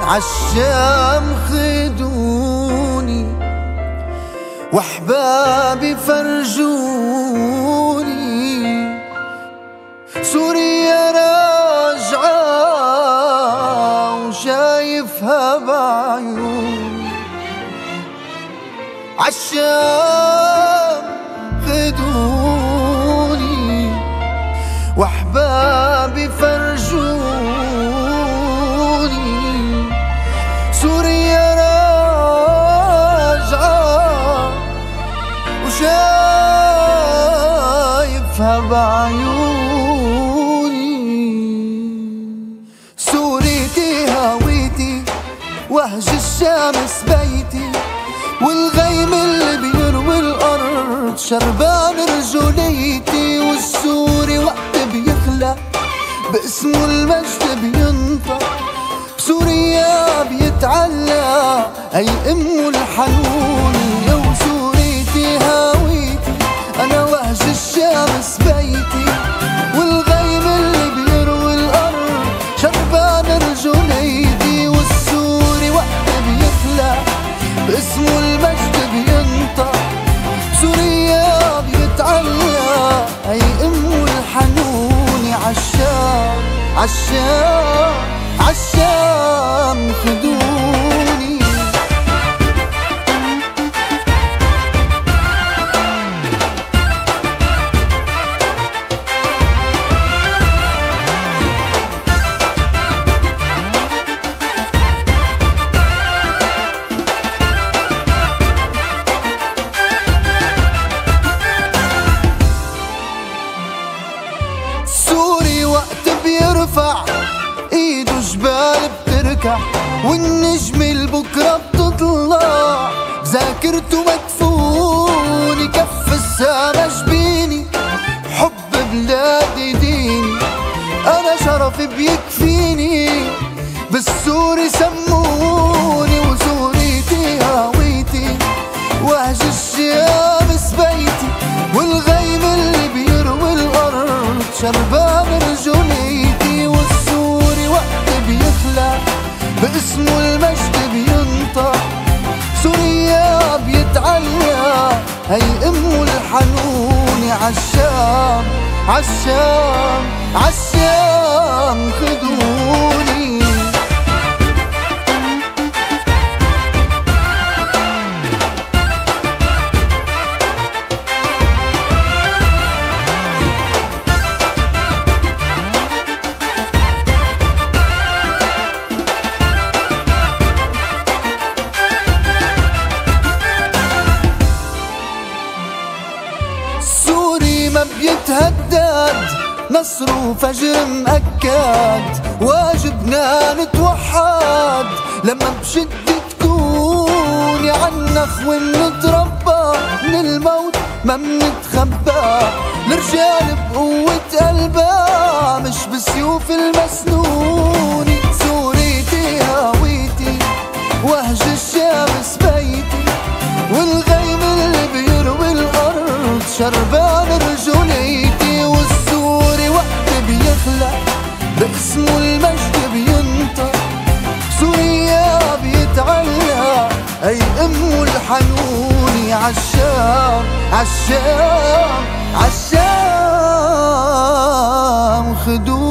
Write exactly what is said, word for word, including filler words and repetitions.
عالشام خدوني واحبابي فرجوني، سوريا راجعة وشايفها بعيوني. عالشام خدوني واحبابي فرجوني، سوريا راجعة وشايفها بعيوني. سوريتي هويتي وهج الشمس بيتي، والغيم اللي بيروي الأرض شربان رجوليتي، والسوري وقت بيخلق باسمه المجد بينطق، بسوريا بيتعلق أي أمه الحنون. يا وسوريتي هويتي أنا وهج الشمس بيتي، والغيم اللي بيروي الأرض شربان رجوليتي، والسوري وقت بيخلق باسمه المجد بينطق، بسوريا بيتعلق أي أمه الحنون. عالشام عالشام عالشام خدوني. سوري وقت بيرفع ايده جبال بتركع، والنجم البكرة بتطلع بذاكرته مدفون، كف السما جبيني حب بلادي ديني، انا شرفي بيكفيني بالسوري سموني. وسوريتي هويتي وهج الشمس بيتي، والغيم اللي بيروي الأرض شربان رجوليتي، والسوري وقت بيخلق باسمه المجد بينطق، سوريا بيتعلق هي أمه الحنون. عالشام عالشام عالشام خدوني. ما بيتهدد نصر وفجر مأكد، واجبنا نتوحد لما بشدة تكوني عنخ ونتربى، من الموت ما منتخبى، الرجال بقوة قلبها مش بسيوف المسنون. سوريتي هويتي وهج الشمس بيتي، والغيم اللي بيروي الأرض شربان رجوليتي، والسوري وقت بيخلق باسمه المجد بينطق، سوريا بيتعلق أي أمه الحنون. عالشام عالشام عالشام خدوني.